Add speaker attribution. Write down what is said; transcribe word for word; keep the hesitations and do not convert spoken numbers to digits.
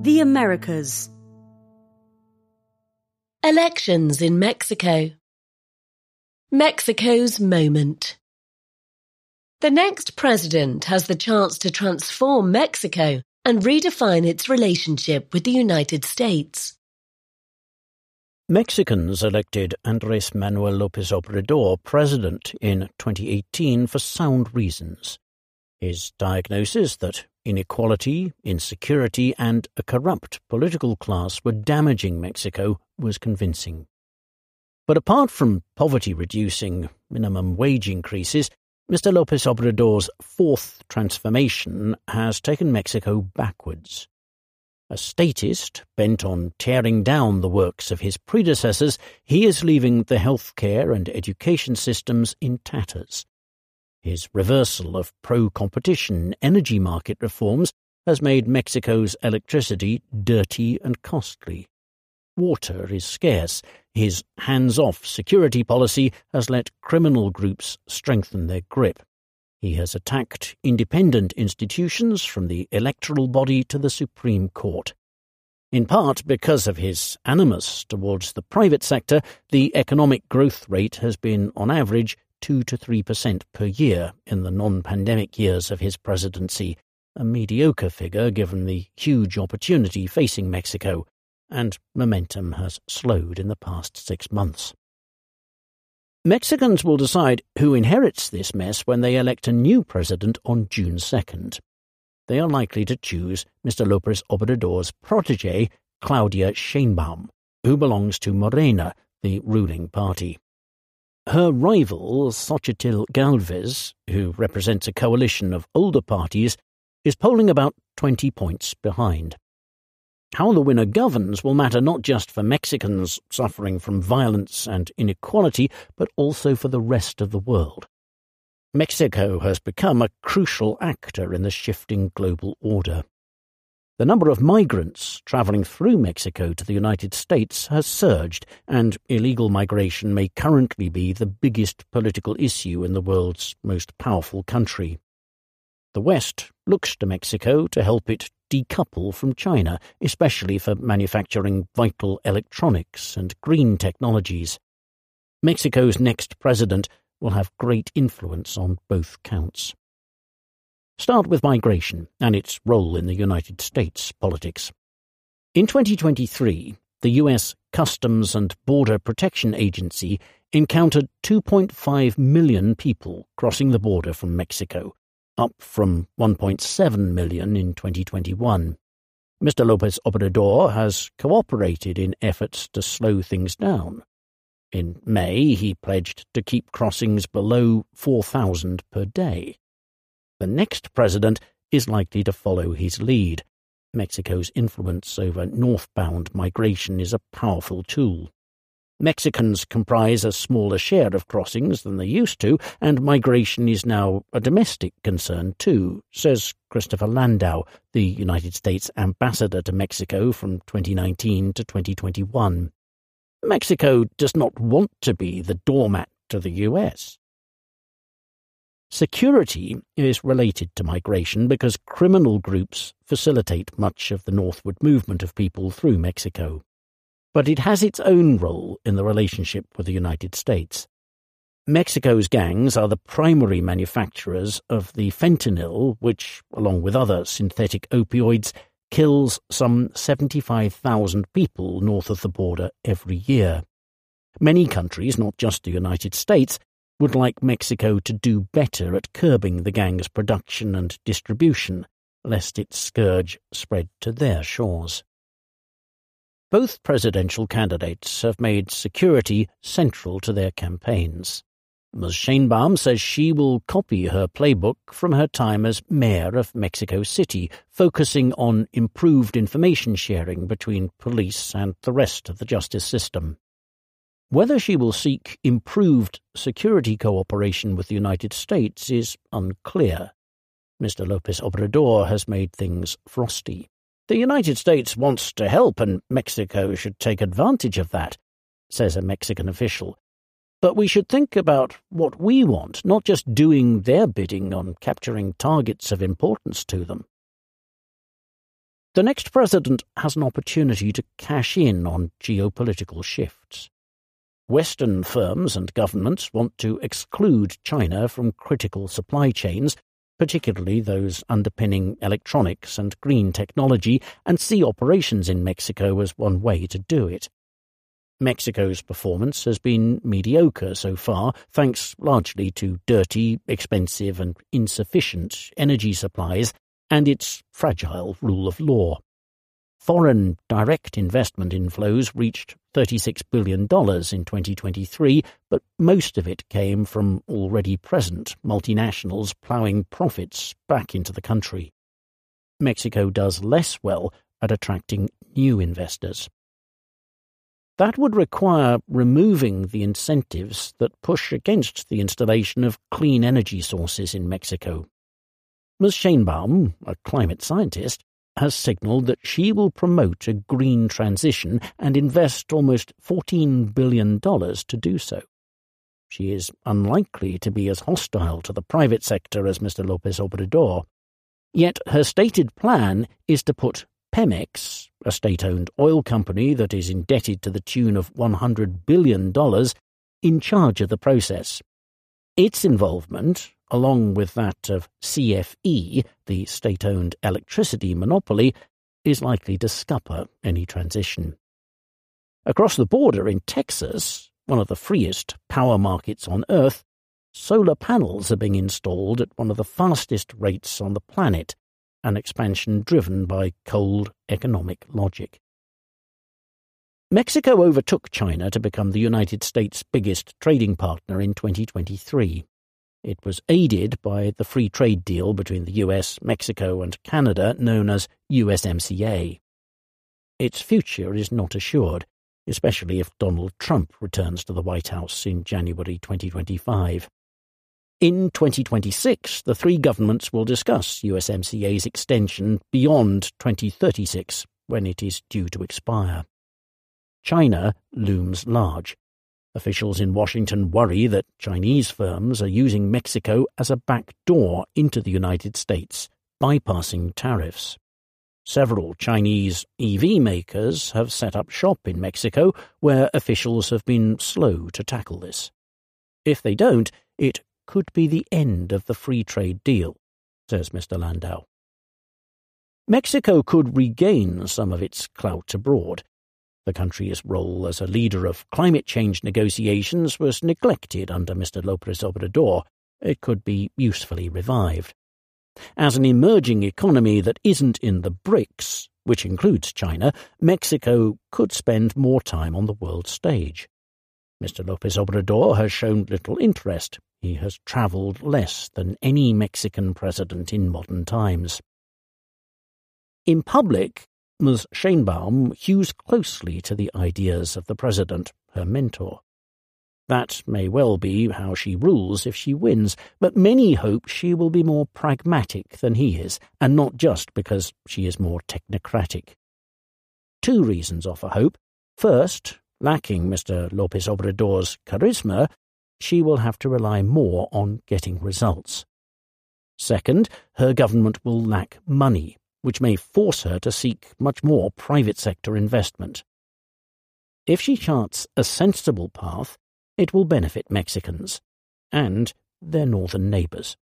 Speaker 1: The Americas.
Speaker 2: Elections in Mexico. Mexico's moment. The next president has the chance to transform Mexico and redefine its relationship with the United States.
Speaker 3: Mexicans elected Andrés Manuel López Obrador president in twenty eighteen for sound reasons. His diagnosis that inequality, insecurity, and a corrupt political class were damaging Mexico was convincing. But apart from poverty-reducing minimum wage increases, Mister López Obrador's fourth transformation has taken Mexico backwards. A statist bent on tearing down the works of his predecessors, he is leaving the healthcare and education systems in tatters. His reversal of pro-competition energy market reforms has made Mexico's electricity dirty and costly. Water is scarce. His hands-off security policy has let criminal groups strengthen their grip. He has attacked independent institutions from the electoral body to the Supreme Court. In part because of his animus towards the private sector, the economic growth rate has been, on average, two to three percent per year in the non-pandemic years of his presidency, a mediocre figure given the huge opportunity facing Mexico, and momentum has slowed in the past six months. Mexicans will decide who inherits this mess when they elect a new president on June second. They are likely to choose Mister López Obrador's protégé, Claudia Sheinbaum, who belongs to Morena, the ruling party. Her rival, Xochitl Gálvez, who represents a coalition of older parties, is polling about twenty points behind. How the winner governs will matter not just for Mexicans suffering from violence and inequality, but also for the rest of the world. Mexico has become a crucial actor in the shifting global order. The number of migrants travelling through Mexico to the United States has surged, and illegal migration may currently be the biggest political issue in the world's most powerful country. The West looks to Mexico to help it decouple from China, especially for manufacturing vital electronics and green technologies. Mexico's next president will have great influence on both counts. Start with migration and its role in the United States politics. In twenty twenty-three, the U S Customs and Border Protection Agency encountered two point five million people crossing the border from Mexico, up from one point seven million in twenty twenty-one. Mister López Obrador has cooperated in efforts to slow things down. In May, he pledged to keep crossings below four thousand per day. The next president is likely to follow his lead. Mexico's influence over northbound migration is a powerful tool. Mexicans comprise a smaller share of crossings than they used to, and migration is now a domestic concern too, says Christopher Landau, the United States ambassador to Mexico from twenty nineteen to twenty twenty-one. Mexico does not want to be the doormat to the U S. Security is related to migration because criminal groups facilitate much of the northward movement of people through Mexico. But it has its own role in the relationship with the United States. Mexico's gangs are the primary manufacturers of the fentanyl, which, along with other synthetic opioids, kills some seventy-five thousand people north of the border every year. Many countries, not just the United States, would like Mexico to do better at curbing the gang's production and distribution, lest its scourge spread to their shores. Both presidential candidates have made security central to their campaigns. Miz Sheinbaum says she will copy her playbook from her time as mayor of Mexico City, focusing on improved information sharing between police and the rest of the justice system. Whether she will seek improved security cooperation with the United States is unclear. Mister López Obrador has made things frosty. The United States wants to help, and Mexico should take advantage of that, says a Mexican official. But we should think about what we want, not just doing their bidding on capturing targets of importance to them. The next president has an opportunity to cash in on geopolitical shifts. Western firms and governments want to exclude China from critical supply chains, particularly those underpinning electronics and green technology, and see operations in Mexico as one way to do it. Mexico's performance has been mediocre so far, thanks largely to dirty, expensive and insufficient energy supplies and its fragile rule of law. Foreign direct investment inflows reached thirty-six billion dollars in twenty twenty-three, but most of it came from already present multinationals ploughing profits back into the country. Mexico does less well at attracting new investors. That would require removing the incentives that push against the installation of clean energy sources in Mexico. Miz Sheinbaum, a climate scientist, has signalled that she will promote a green transition and invest almost fourteen billion dollars to do so. She is unlikely to be as hostile to the private sector as Mister López Obrador. Yet her stated plan is to put Pemex, a state-owned oil company that is indebted to the tune of one hundred billion dollars, in charge of the process. Its involvement, along with that of C F E, the state-owned electricity monopoly, is likely to scupper any transition. Across the border in Texas, one of the freest power markets on Earth, solar panels are being installed at one of the fastest rates on the planet, an expansion driven by cold economic logic. Mexico overtook China to become the United States' biggest trading partner in twenty twenty-three. It was aided by the free trade deal between the U S, Mexico and Canada known as U S M C A. Its future is not assured, especially if Donald Trump returns to the White House in January twenty twenty-five. In twenty twenty-six, the three governments will discuss U S M C A's extension beyond twenty thirty-six, when it is due to expire. China looms large. Officials in Washington worry that Chinese firms are using Mexico as a back door into the United States, bypassing tariffs. Several Chinese E V makers have set up shop in Mexico, where officials have been slow to tackle this. If they don't, it could be the end of the free trade deal, says Mister Landau. Mexico could regain some of its clout abroad. The country's role as a leader of climate change negotiations was neglected under Mister López Obrador. It could be usefully revived. As an emerging economy that isn't in the BRICS, which includes China, Mexico could spend more time on the world stage. Mister López Obrador has shown little interest. He has travelled less than any Mexican president in modern times. In public, Miz Sheinbaum hews closely to the ideas of the president, her mentor. That may well be how she rules if she wins, but many hope she will be more pragmatic than he is, and not just because she is more technocratic. Two reasons offer hope. First, lacking Mister López Obrador's charisma, she will have to rely more on getting results. Second, her government will lack money, which may force her to seek much more private sector investment. If she charts a sensible path, it will benefit Mexicans and their northern neighbours.